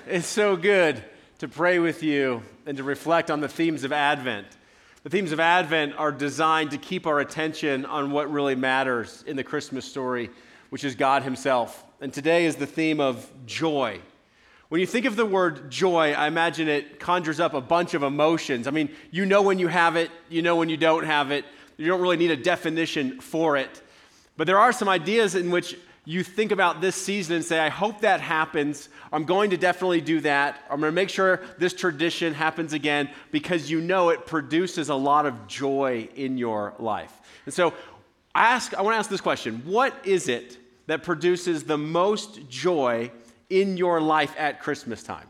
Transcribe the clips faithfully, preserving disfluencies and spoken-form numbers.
It's so good to pray with you and to reflect on the themes of Advent. The themes of Advent are designed to keep our attention on what really matters in the Christmas story, which is God himself. And today is the theme of joy. When you think of the word joy, I imagine it conjures up a bunch of emotions. I mean, you know when you have it, you know when you don't have it. You don't really need a definition for it. But there are some ideas in which you think about this season and say, I hope that happens. I'm going to definitely do that. I'm going to make sure this tradition happens again because you know it produces a lot of joy in your life. And so I ask, I want to ask this question. What is it that produces the most joy in your life at Christmas time?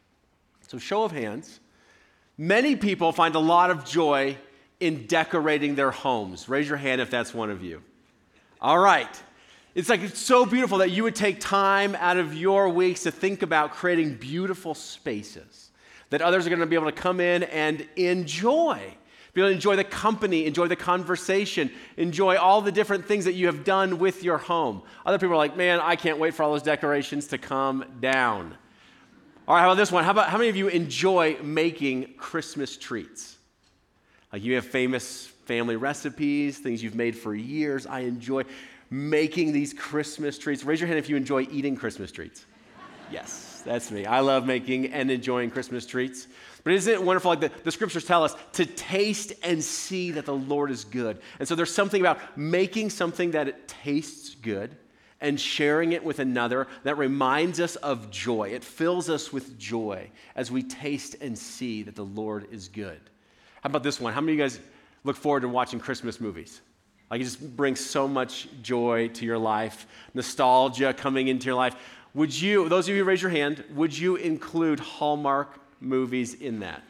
So show of hands. Many people find a lot of joy in decorating their homes. Raise your hand if that's one of you. All right. It's like it's so beautiful that you would take time out of your weeks to think about creating beautiful spaces that others are going to be able to come in and enjoy. Be able to enjoy the company, enjoy the conversation, enjoy all the different things that you have done with your home. Other people are like, man, I can't wait for all those decorations to come down. All right, how about this one? How about how many of you enjoy making Christmas treats? Like you have famous family recipes, things you've made for years. I enjoy making these Christmas treats. Raise your hand if you enjoy eating Christmas treats. Yes, that's me. I love making and enjoying Christmas treats. But isn't it wonderful, like the, the scriptures tell us, to taste and see that the Lord is good. And so there's something about making something that it tastes good and sharing it with another that reminds us of joy. It fills us with joy as we taste and see that the Lord is good. How about this one? How many of you guys look forward to watching Christmas movies? Like it just brings so much joy to your life, nostalgia coming into your life. Would you, those of you who raise your hand, would you include Hallmark movies in that?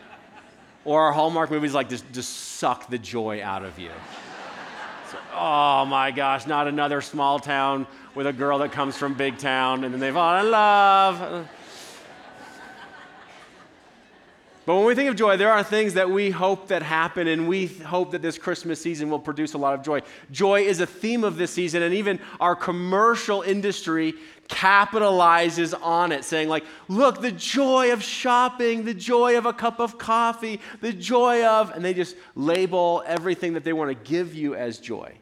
Or are Hallmark movies like just, just suck the joy out of you? So, oh my gosh, not another small town with a girl that comes from big town and then they fall in love. But when we think of joy, there are things that we hope that happen, and we hope that this Christmas season will produce a lot of joy. Joy is a theme of this season, and even our commercial industry capitalizes on it, saying like, look, the joy of shopping, the joy of a cup of coffee, the joy of, and they just label everything that they want to give you as joy.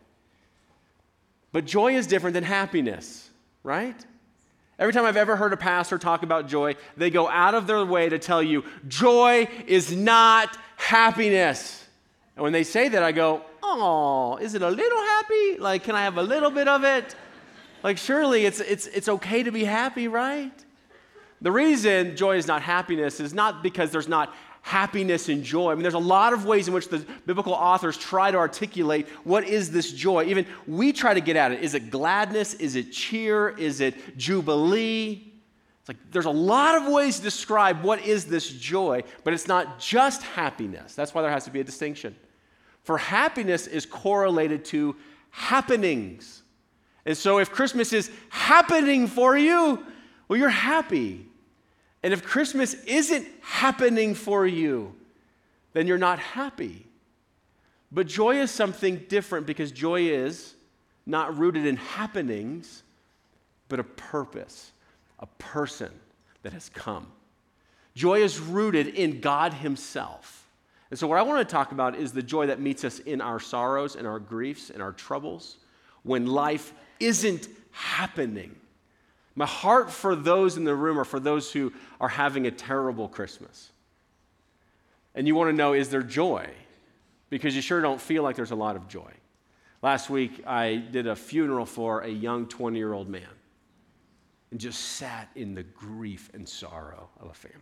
But joy is different than happiness, right? Every time I've ever heard a pastor talk about joy, they go out of their way to tell you, joy is not happiness. And when they say that, I go, oh, is it a little happy? Like, can I have a little bit of it? Like, surely it's, it's, it's okay to be happy, right? The reason joy is not happiness is not because there's not happiness and joy. I mean, there's a lot of ways in which the biblical authors try to articulate what is this joy. Even we try to get at it. Is it gladness? Is it cheer? Is it jubilee? It's like there's a lot of ways to describe what is this joy, but it's not just happiness. That's why there has to be a distinction. For happiness is correlated to happenings. And so if Christmas is happening for you, well, you're happy. And if Christmas isn't happening for you, then you're not happy. But joy is something different because joy is not rooted in happenings, but a purpose, a person that has come. Joy is rooted in God himself. And so what I want to talk about is the joy that meets us in our sorrows and our griefs and our troubles when life isn't happening. My heart for those in the room are for those who are having a terrible Christmas. And you want to know, is there joy? Because you sure don't feel like there's a lot of joy. Last week, I did a funeral for a young twenty-year-old man and just sat in the grief and sorrow of a family.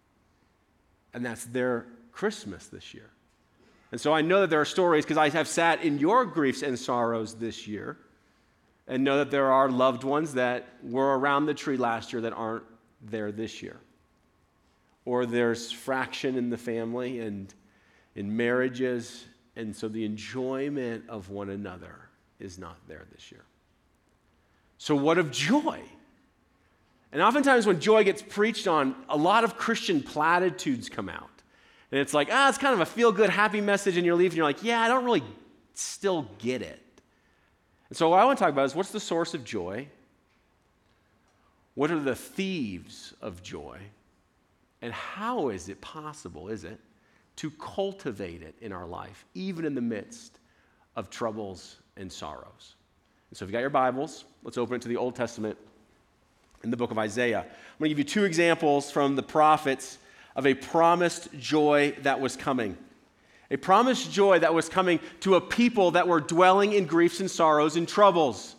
And that's their Christmas this year. And so I know that there are stories, because I have sat in your griefs and sorrows this year, and know that there are loved ones that were around the tree last year that aren't there this year. Or there's fraction in the family and in marriages, and so the enjoyment of one another is not there this year. So what of joy? And oftentimes when joy gets preached on, a lot of Christian platitudes come out. And it's like, ah, it's kind of a feel-good, happy message, and you're leaving, and you're like, yeah, I don't really still get it. And so what I want to talk about is, what's the source of joy? What are the thieves of joy? And how is it possible, is it, to cultivate it in our life, even in the midst of troubles and sorrows? And so if you got your Bibles, let's open it to the Old Testament in the book of Isaiah. I'm going to give you two examples from the prophets of a promised joy that was coming. A promised joy that was coming to a people that were dwelling in griefs and sorrows and troubles,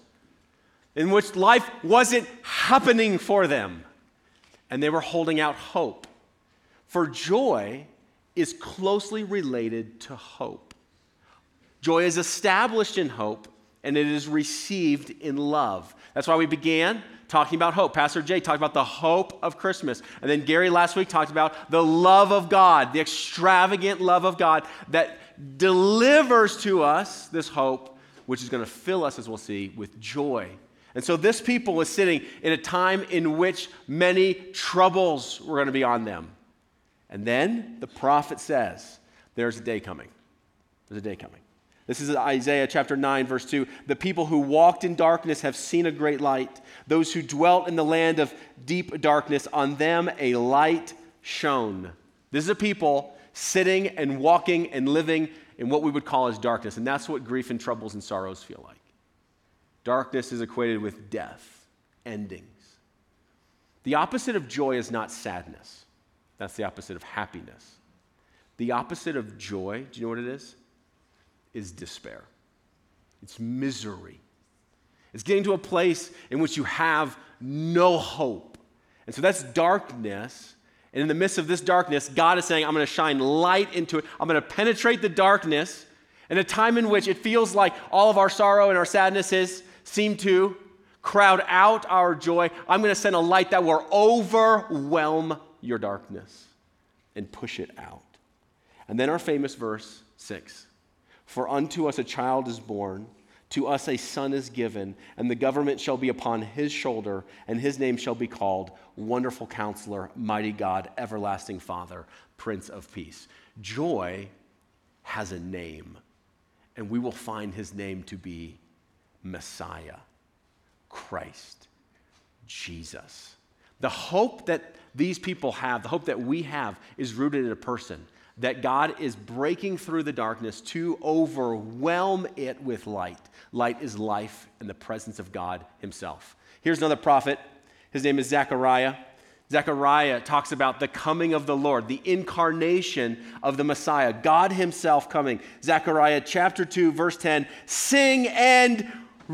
in which life wasn't happening for them, and they were holding out hope. For joy is closely related to hope. Joy is established in hope, and it is received in love. That's why we began talking about hope. Pastor Jay talked about the hope of Christmas. And then Gary last week talked about the love of God, the extravagant love of God that delivers to us this hope, which is going to fill us, as we'll see, with joy. And so this people was sitting in a time in which many troubles were going to be on them. And then the prophet says, there's a day coming. There's a day coming. This is Isaiah chapter nine, verse two. The people who walked in darkness have seen a great light. Those who dwelt in the land of deep darkness, on them a light shone. This is a people sitting and walking and living in what we would call as darkness. And that's what grief and troubles and sorrows feel like. Darkness is equated with death, endings. The opposite of joy is not sadness. That's the opposite of happiness. The opposite of joy, do you know what it is? Is despair. It's misery. It's getting to a place in which you have no hope. And so that's darkness. And in the midst of this darkness, God is saying, I'm going to shine light into it. I'm going to penetrate the darkness in a time in which it feels like all of our sorrow and our sadnesses seem to crowd out our joy. I'm going to send a light that will overwhelm your darkness and push it out. And then our famous verse six. For unto us a child is born, to us a son is given, and the government shall be upon his shoulder, and his name shall be called Wonderful Counselor, Mighty God, Everlasting Father, Prince of Peace. Joy has a name, and we will find his name to be Messiah, Christ, Jesus. The hope that these people have, the hope that we have, is rooted in a person. That God is breaking through the darkness to overwhelm it with light. Light is life and the presence of God himself. Here's another prophet. His name is Zechariah. Zechariah talks about the coming of the Lord, the incarnation of the Messiah, God himself coming. Zechariah chapter two, verse ten, sing and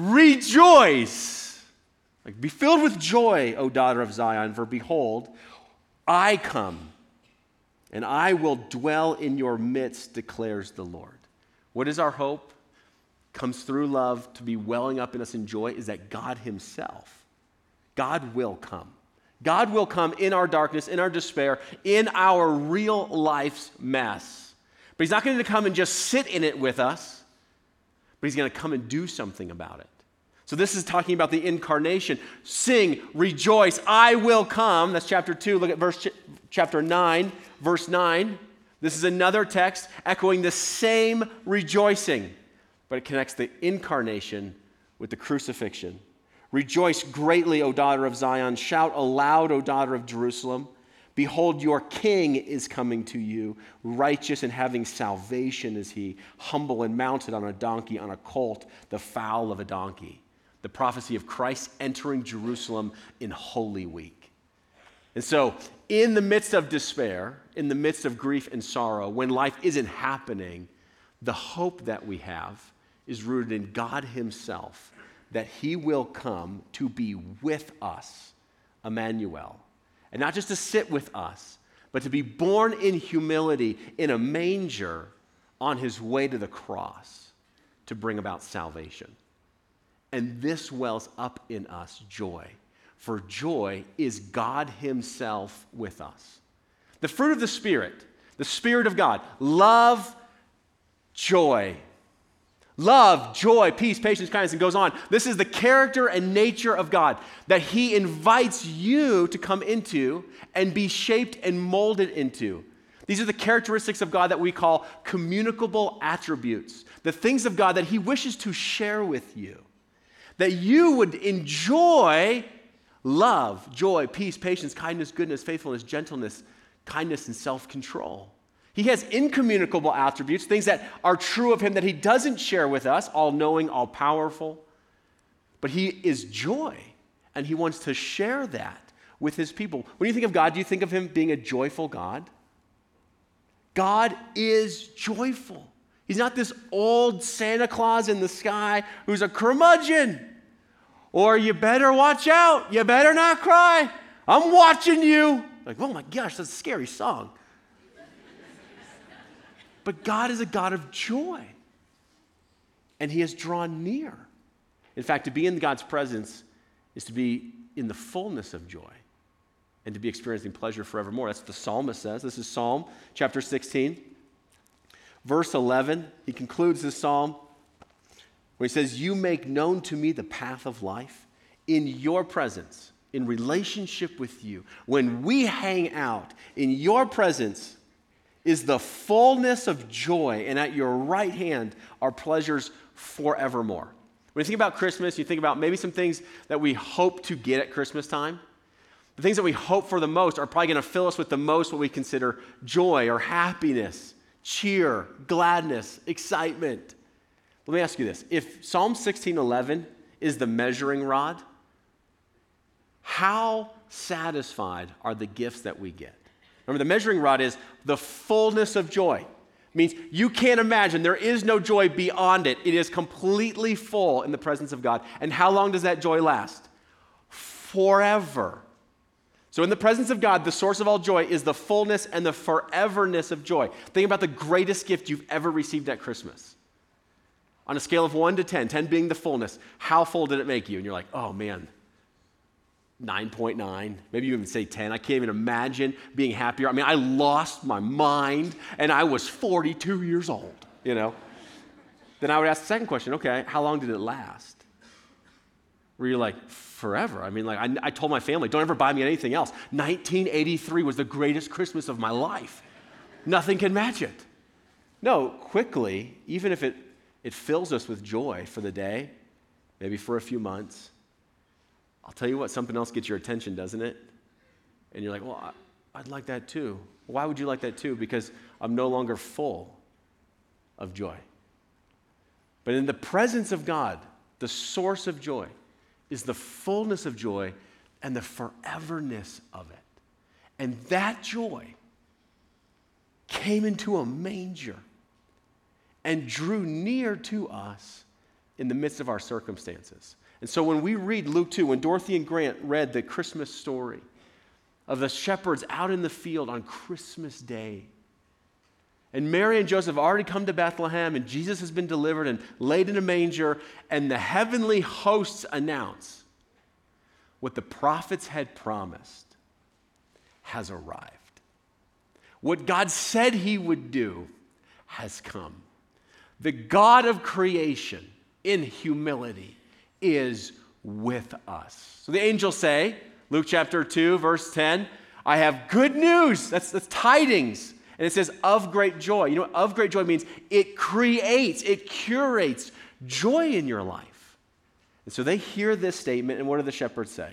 rejoice. Like, be filled with joy, O daughter of Zion, for behold, I come. And I will dwell in your midst, declares the Lord. What is our hope? Comes through love to be welling up in us in joy is that God himself, God will come. God will come in our darkness, in our despair, in our real life's mess. But he's not going to come and just sit in it with us, but he's going to come and do something about it. So this is talking about the incarnation. Sing, rejoice, I will come. That's chapter two. Look at verse ch- chapter nine, verse nine. This is another text echoing the same rejoicing, but it connects the incarnation with the crucifixion. Rejoice greatly, O daughter of Zion. Shout aloud, O daughter of Jerusalem. Behold, your king is coming to you. Righteous and having salvation is he. Humble and mounted on a donkey, on a colt, the foal of a donkey. The prophecy of Christ entering Jerusalem in Holy Week. And so, in the midst of despair, in the midst of grief and sorrow, when life isn't happening, the hope that we have is rooted in God himself, that he will come to be with us, Emmanuel. And not just to sit with us, but to be born in humility in a manger on his way to the cross to bring about salvation. And this wells up in us joy, for joy is God himself with us. The fruit of the Spirit, the Spirit of God, love, joy. Love, joy, peace, patience, kindness, and goes on. This is the character and nature of God that he invites you to come into and be shaped and molded into. These are the characteristics of God that we call communicable attributes, the things of God that he wishes to share with you, that you would enjoy love, joy, peace, patience, kindness, goodness, faithfulness, gentleness, kindness, and self-control. He has incommunicable attributes, things that are true of him that he doesn't share with us, all-knowing, all-powerful. But he is joy, and he wants to share that with his people. When you think of God, do you think of him being a joyful God? God is joyful. He's not this old Santa Claus in the sky who's a curmudgeon. Or you better watch out. You better not cry. I'm watching you. Like, oh my gosh, that's a scary song. But God is a God of joy. And he has drawn near. In fact, to be in God's presence is to be in the fullness of joy and to be experiencing pleasure forevermore. That's what the psalmist says. This is Psalm chapter sixteen. Verse eleven, he concludes this psalm where he says, you make known to me the path of life. In your presence, in relationship with you, when we hang out, in your presence is the fullness of joy, and at your right hand are pleasures forevermore. When you think about Christmas, you think about maybe some things that we hope to get at Christmas time. The things that we hope for the most are probably going to fill us with the most what we consider joy or happiness, cheer, gladness, excitement. Let me ask you this. If Psalm sixteen eleven is the measuring rod, how satisfied are the gifts that we get? Remember, the measuring rod is the fullness of joy. It means you can't imagine. There is no joy beyond it. It is completely full in the presence of God. And how long does that joy last? Forever. So in the presence of God, the source of all joy is the fullness and the foreverness of joy. Think about the greatest gift you've ever received at Christmas. On a scale of one to ten, ten being the fullness, how full did it make you? And you're like, oh man, nine point nine, maybe you even say ten. I can't even imagine being happier. I mean, I lost my mind and I was forty-two years old, you know. Then I would ask the second question, okay, how long did it last? Where you're like, forever. I mean, like I, I told my family, don't ever buy me anything else. nineteen eighty-three was the greatest Christmas of my life. Nothing can match it. No, quickly, even if it, it fills us with joy for the day, maybe for a few months, I'll tell you what, something else gets your attention, doesn't it? And you're like, well, I, I'd like that too. Why would you like that too? Because I'm no longer full of joy. But in the presence of God, the source of joy is the fullness of joy and the foreverness of it. And that joy came into a manger and drew near to us in the midst of our circumstances. And so when we read Luke two, when Dorothy and Grant read the Christmas story of the shepherds out in the field on Christmas Day, and Mary and Joseph have already come to Bethlehem, and Jesus has been delivered and laid in a manger, and the heavenly hosts announce what the prophets had promised has arrived. What God said he would do has come. The God of creation, in humility, is with us. So the angels say, Luke chapter two, verse ten, I have good news. That's, that's tidings. And it says, of great joy. You know what of great joy means? It creates, it curates joy in your life. And so they hear this statement, and what do the shepherds say?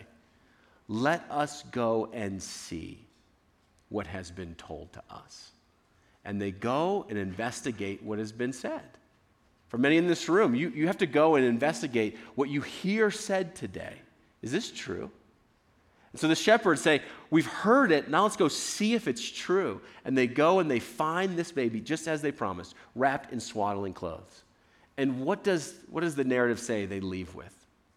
Let us go and see what has been told to us. And they go and investigate what has been said. For many in this room, you, you have to go and investigate what you hear said today. Is this true? And so the shepherds say, we've heard it, now let's go see if it's true. And they go and they find this baby, just as they promised, wrapped in swaddling clothes. And what does, what does the narrative say they leave with?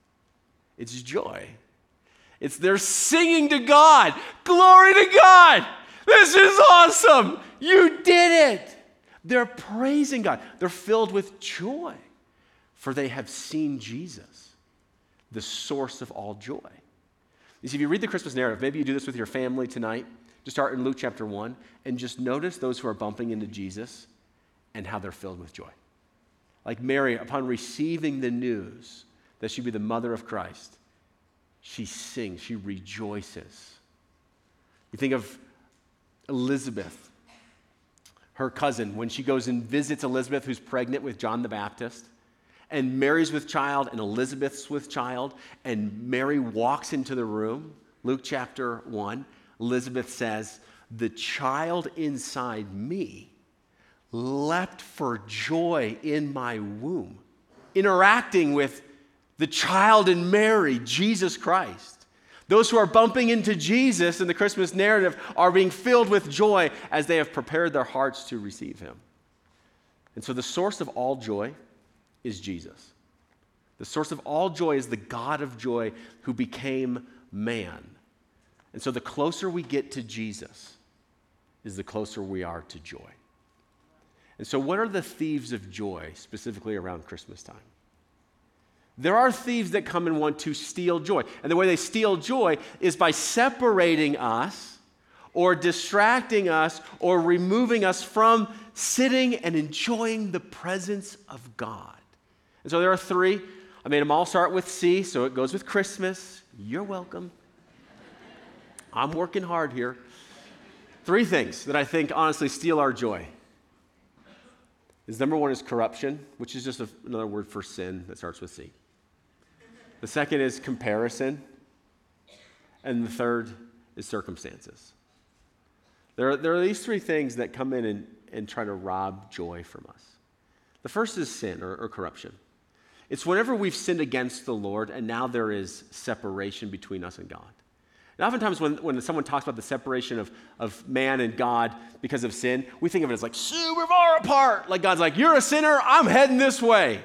It's joy. It's they're singing to God. Glory to God. This is awesome. You did it. They're praising God. They're filled with joy, for they have seen Jesus, the source of all joy. You see, if you read the Christmas narrative, maybe you do this with your family tonight, just start in Luke chapter one, and just notice those who are bumping into Jesus and how they're filled with joy. Like Mary, upon receiving the news that she'd be the mother of Christ, she sings, she rejoices. You think of Elizabeth, her cousin, when she goes and visits Elizabeth, who's pregnant with John the Baptist, and Mary's with child, and Elizabeth's with child, and Mary walks into the room. Luke chapter one, Elizabeth says, the child inside me leapt for joy in my womb, interacting with the child in Mary, Jesus Christ. Those who are bumping into Jesus in the Christmas narrative are being filled with joy as they have prepared their hearts to receive him. And so the source of all joy is Jesus. The source of all joy is the God of joy who became man. And so the closer we get to Jesus is the closer we are to joy. And so what are the thieves of joy specifically around Christmas time? There are thieves that come and want to steal joy. And the way they steal joy is by separating us or distracting us or removing us from sitting and enjoying the presence of God. And so there are three. I made them all start with C, so it goes with Christmas. You're welcome. I'm working hard here. Three things that I think honestly steal our joy. Is number one is corruption, which is just a, another word for sin that starts with C. The second is comparison. And the third is circumstances. There are, there are these three things that come in and, and try to rob joy from us. The first is sin or, or corruption. It's whenever we've sinned against the Lord and now there is separation between us and God. And oftentimes when, when someone talks about the separation of, of man and God because of sin, we think of it as like super far apart. Like God's like, you're a sinner, I'm heading this way.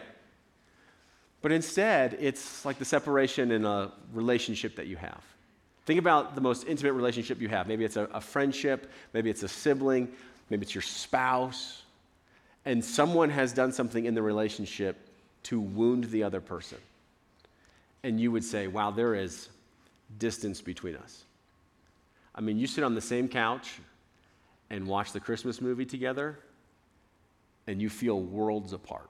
But instead, it's like the separation in a relationship that you have. Think about the most intimate relationship you have. Maybe it's a, a friendship, maybe it's a sibling, maybe it's your spouse, and someone has done something in the relationship to wound the other person. And you would say, wow, there is distance between us. I mean, you sit on the same couch and watch the Christmas movie together, and you feel worlds apart.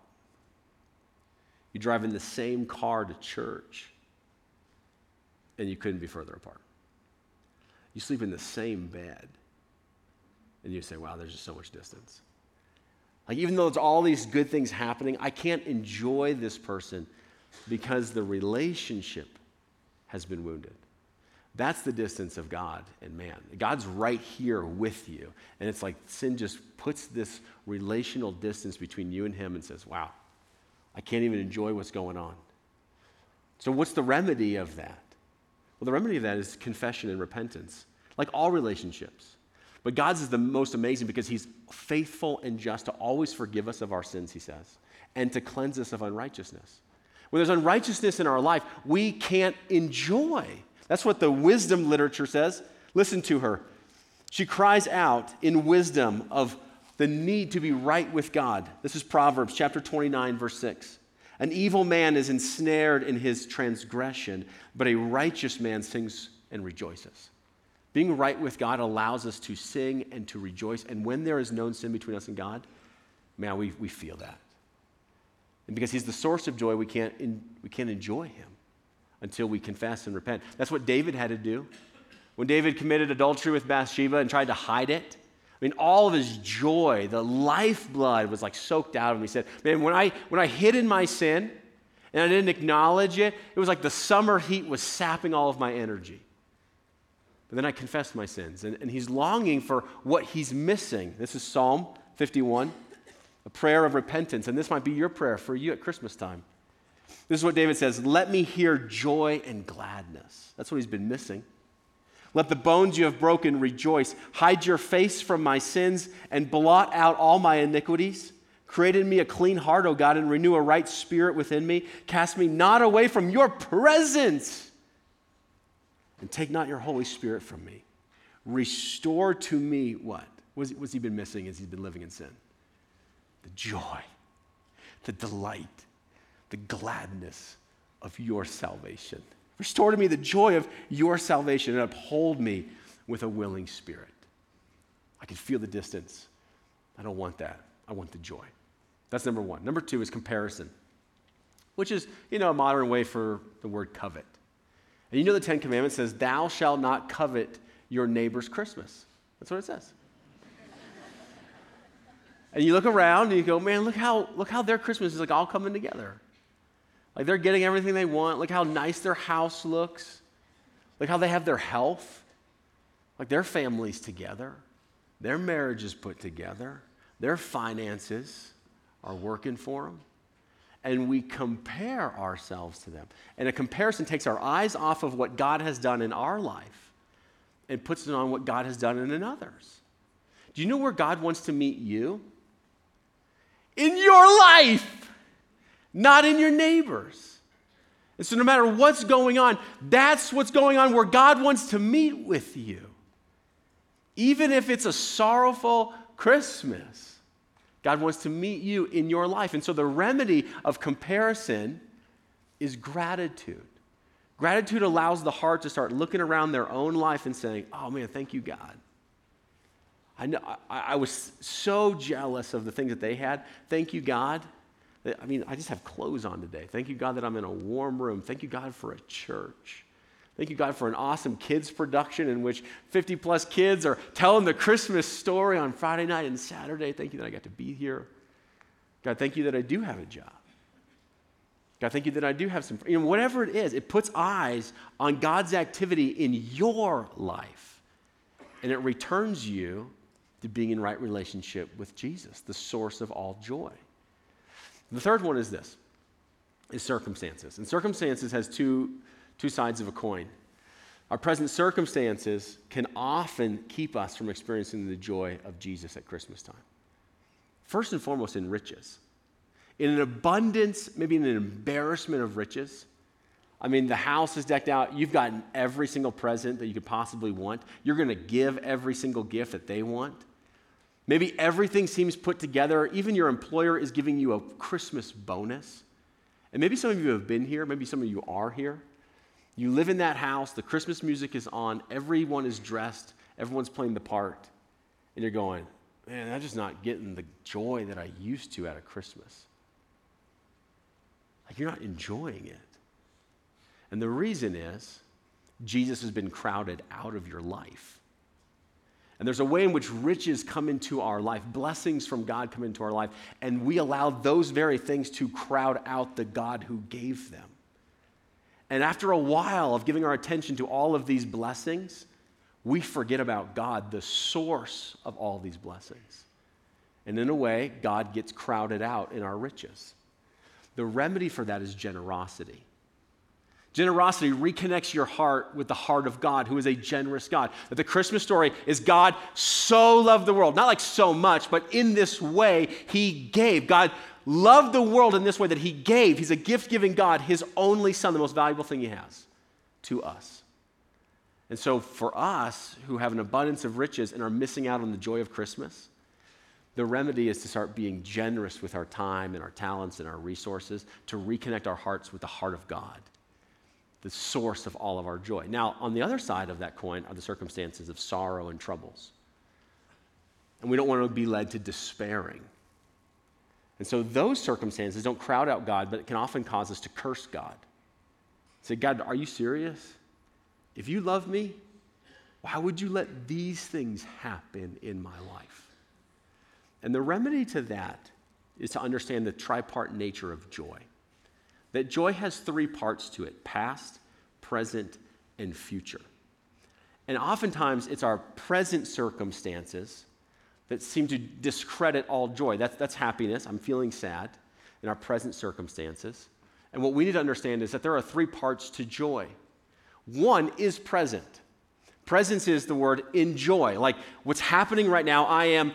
You drive in the same car to church, and you couldn't be further apart. You sleep in the same bed, and you say, wow, there's just so much distance. Like, even though there's all these good things happening, I can't enjoy this person because the relationship has been wounded. That's the distance of God and man. God's right here with you, and it's like sin just puts this relational distance between you and him and says, wow, I can't even enjoy what's going on. So what's the remedy of that? Well, the remedy of that is confession and repentance, like all relationships. But God's is the most amazing because he's faithful and just to always forgive us of our sins, he says, and to cleanse us of unrighteousness. When there's unrighteousness in our life, we can't enjoy. That's what the wisdom literature says. Listen to her. She cries out in wisdom of the need to be right with God. This is Proverbs chapter twenty-nine, verse six. An evil man is ensnared in his transgression, but a righteous man sings and rejoices. Being right with God allows us to sing and to rejoice. And when there is known sin between us and God, man, we, we feel that. And because he's the source of joy, we can't, in, we can't enjoy him until we confess and repent. That's what David had to do. When David committed adultery with Bathsheba and tried to hide it, I mean, all of his joy, the lifeblood was like soaked out of him. He said, man, when I, when I hid in my sin and I didn't acknowledge it, it was like the summer heat was sapping all of my energy. But then I confessed my sins. And, and he's longing for what he's missing. This is Psalm fifty-one, a prayer of repentance. And this might be your prayer for you at Christmas time. This is what David says, let me hear joy and gladness. That's what he's been missing. Let the bones you have broken rejoice. Hide your face from my sins and blot out all my iniquities. Create in me a clean heart, O God, and renew a right spirit within me. Cast me not away from your presence, and take not your Holy Spirit from me. Restore to me what? What's, what's he been missing as he's been living in sin? The joy, the delight, the gladness of your salvation. Restore to me the joy of your salvation and uphold me with a willing spirit. I can feel the distance. I don't want that. I want the joy. That's number one. Number two is comparison, which is, you know, a modern way for the word covet. And you know the Ten Commandments says, thou shalt not covet your neighbor's Christmas. That's what it says. And you look around and you go, man, look how look how their Christmas is like all coming together. Like they're getting everything they want. Look how nice their house looks. Look how they have their health. Like their family's together. Their marriage is put together. Their finances are working for them. And we compare ourselves to them. And a comparison takes our eyes off of what God has done in our life and puts it on what God has done in another's. Do you know where God wants to meet you? In your life, not in your neighbor's. And so no matter what's going on, that's what's going on where God wants to meet with you. Even if it's a sorrowful Christmas, God wants to meet you in your life. And so the remedy of comparison is gratitude. Gratitude allows the heart to start looking around their own life and saying, oh man, thank you, God. I, know, I, I was so jealous of the things that they had. Thank you, God. I mean, I just have clothes on today. Thank you, God, that I'm in a warm room. Thank you, God, for a church. Thank you, God, for an awesome kids production in which fifty plus kids are telling the Christmas story on Friday night and Saturday. Thank you that I got to be here. God, thank you that I do have a job. God, thank you that I do have some, you know, whatever it is, it puts eyes on God's activity in your life. And it returns you to being in right relationship with Jesus, the source of all joy. The third one is this, is circumstances. And circumstances has two, two sides of a coin. Our present circumstances can often keep us from experiencing the joy of Jesus at Christmas time. First and foremost in riches. In an abundance, maybe in an embarrassment of riches. I mean, the house is decked out. You've gotten every single present that you could possibly want. You're going to give every single gift that they want. Maybe everything seems put together. Even your employer is giving you a Christmas bonus. And maybe some of you have been here. Maybe some of you are here. You live in that house. The Christmas music is on. Everyone is dressed. Everyone's playing the part. And you're going, man, I'm just not getting the joy that I used to out of Christmas. Like you're not enjoying it. And the reason is Jesus has been crowded out of your life. And there's a way in which riches come into our life, blessings from God come into our life, and we allow those very things to crowd out the God who gave them. And after a while of giving our attention to all of these blessings, we forget about God, the source of all these blessings. And in a way, God gets crowded out in our riches. The remedy for that is generosity. Generosity reconnects your heart with the heart of God, who is a generous God. That the Christmas story is God so loved the world, not like so much, but in this way, he gave. God loved the world in this way that he gave. He's a gift-giving God, his only son, the most valuable thing he has, to us. And so for us who have an abundance of riches and are missing out on the joy of Christmas, the remedy is to start being generous with our time and our talents and our resources to reconnect our hearts with the heart of God, the source of all of our joy. Now, on the other side of that coin are the circumstances of sorrow and troubles. And we don't want to be led to despairing. And so those circumstances don't crowd out God, but it can often cause us to curse God. Say, God, are you serious? If you love me, why would you let these things happen in my life? And the remedy to that is to understand the tripart nature of joy. That joy has three parts to it: past, present, and future. And oftentimes it's our present circumstances that seem to discredit all joy. That's, that's happiness. I'm feeling sad in our present circumstances. And what we need to understand is that there are three parts to joy. One is present. Presence is the word enjoy. Like what's happening right now, I am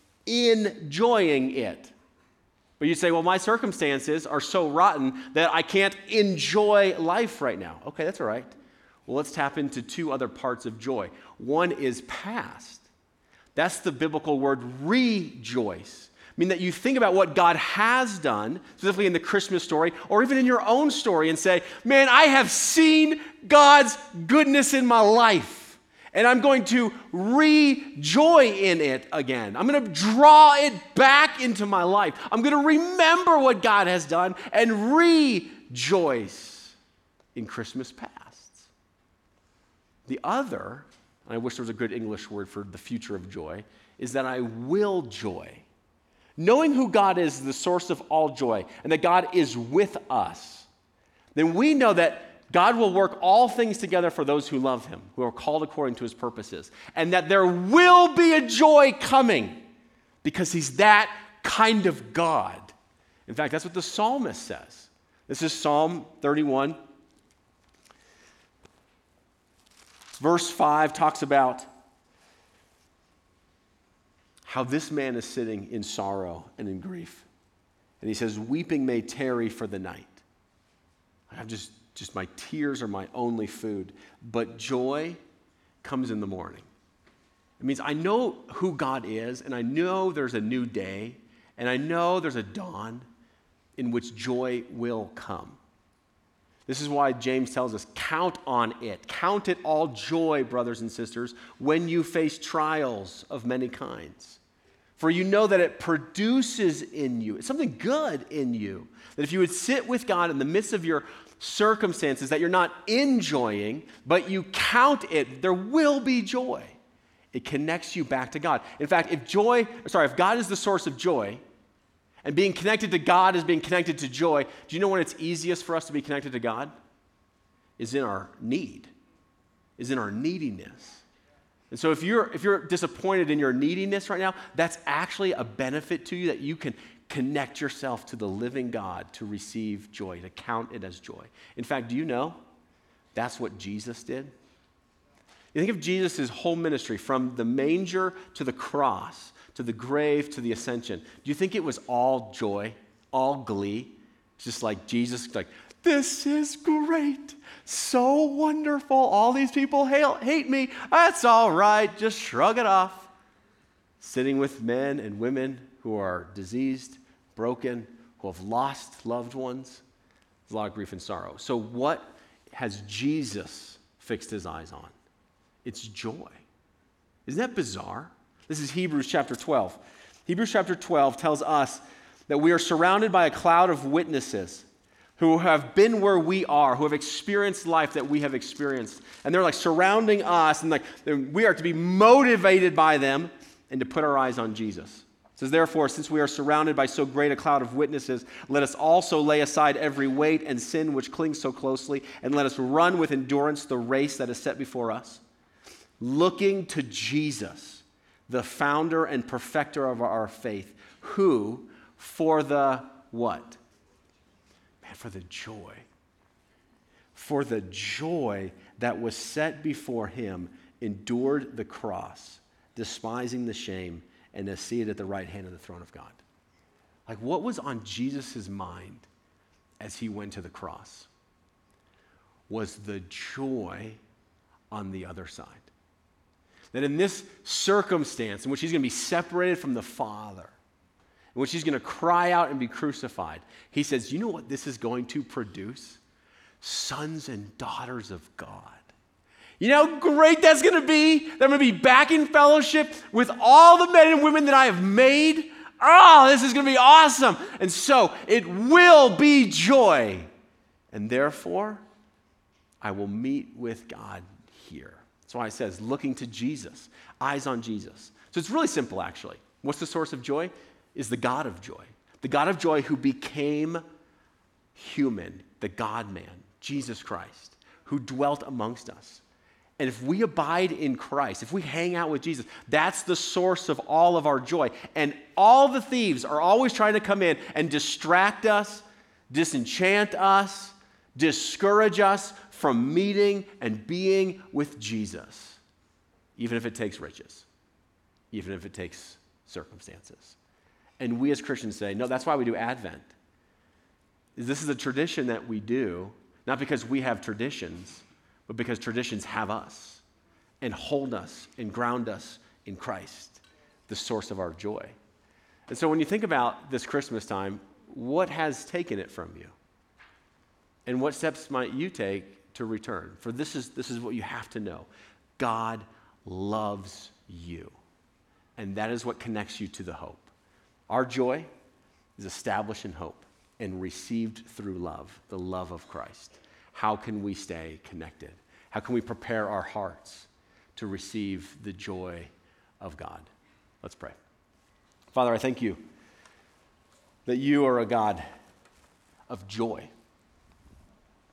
enjoying it. But you say, well, my circumstances are so rotten that I can't enjoy life right now. Okay, that's all right. Well, let's tap into two other parts of joy. One is past. That's the biblical word rejoice. I mean that you think about what God has done, specifically in the Christmas story, or even in your own story, and say, man, I have seen God's goodness in my life. And I'm going to rejoy in it again. I'm going to draw it back into my life. I'm going to remember what God has done and rejoice in Christmas past. The other, and I wish there was a good English word for the future of joy, is that I will joy. Knowing who God is, the source of all joy, and that God is with us, then we know that God will work all things together for those who love him, who are called according to his purposes, and that there will be a joy coming because he's that kind of God. In fact, that's what the psalmist says. This is Psalm thirty-one. Verse five talks about how this man is sitting in sorrow and in grief. And he says, weeping may tarry for the night. I'm just, just my tears are my only food. But joy comes in the morning. It means I know who God is, and I know there's a new day, and I know there's a dawn in which joy will come. This is why James tells us, count on it. Count it all joy, brothers and sisters, when you face trials of many kinds. For you know that it produces in you, it's something good in you, that if you would sit with God in the midst of your circumstances that you're not enjoying, but you count it, there will be joy. It connects you back to God. In fact, if joy, sorry, if God is the source of joy, and being connected to God is being connected to joy, do you know when it's easiest for us to be connected to God? Is in our need, is in our neediness. And so if you're if you're disappointed in your neediness right now, that's actually a benefit to you that you can connect yourself to the living God to receive joy, to count it as joy. In fact, do you know that's what Jesus did? You think of Jesus' whole ministry from the manger to the cross, to the grave, to the ascension. Do you think it was all joy, all glee? It's just like Jesus, like, this is great, so wonderful. All these people hate me. That's all right, just shrug it off. Sitting with men and women who are diseased, broken, who have lost loved ones. There's a lot of grief and sorrow. So what has Jesus fixed his eyes on? It's joy. Isn't that bizarre? This is Hebrews chapter twelve. Hebrews chapter twelve tells us that we are surrounded by a cloud of witnesses who have been where we are, who have experienced life that we have experienced. And they're like surrounding us, and like we are to be motivated by them and to put our eyes on Jesus. It says, therefore, since we are surrounded by so great a cloud of witnesses, let us also lay aside every weight and sin which clings so closely, and let us run with endurance the race that is set before us, looking to Jesus, the founder and perfecter of our faith, who for the what? Man, for the joy. For the joy that was set before him, endured the cross, despising the shame, and is seated at the right hand of the throne of God. Like, what was on Jesus' mind as he went to the cross? Was the joy on the other side. That in this circumstance in which he's going to be separated from the Father, in which he's going to cry out and be crucified, he says, you know what this is going to produce? Sons and daughters of God. You know how great that's going to be? That I'm going to be back in fellowship with all the men and women that I have made. Oh, this is going to be awesome. And so it will be joy. And therefore, I will meet with God here. That's why it says, looking to Jesus, eyes on Jesus. So it's really simple, actually. What's the source of joy? Is the God of joy. The God of joy who became human, the God-man, Jesus Christ, who dwelt amongst us. And if we abide in Christ, if we hang out with Jesus, that's the source of all of our joy. And all the thieves are always trying to come in and distract us, disenchant us, discourage us from meeting and being with Jesus, even if it takes riches, even if it takes circumstances. And we as Christians say, no, that's why we do Advent. This is a tradition that we do, not because we have traditions, but because traditions have us and hold us and ground us in Christ, the source of our joy. And so when you think about this Christmas time, what has taken it from you? And what steps might you take to return? For this is, this is what you have to know. God loves you. And that is what connects you to the hope. Our joy is established in hope and received through love, the love of Christ. How can we stay connected? How can we prepare our hearts to receive the joy of God? Let's pray. Father, I thank you that you are a God of joy.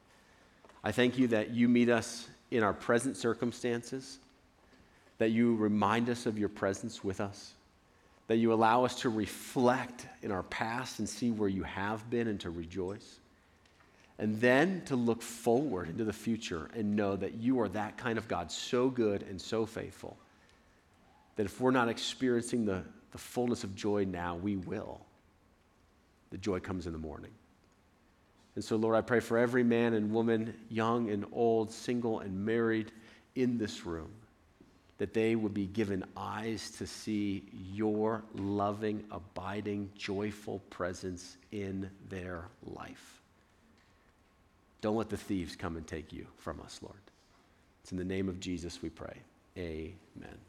I thank you that you meet us in our present circumstances, that you remind us of your presence with us, that you allow us to reflect in our past and see where you have been and to rejoice, and then to look forward into the future and know that you are that kind of God, so good and so faithful, that if we're not experiencing the, the fullness of joy now, we will. The joy comes in the morning. And so, Lord, I pray for every man and woman, young and old, single and married in this room, that they would be given eyes to see your loving, abiding, joyful presence in their life. Don't let the thieves come and take you from us, Lord. It's in the name of Jesus we pray. Amen.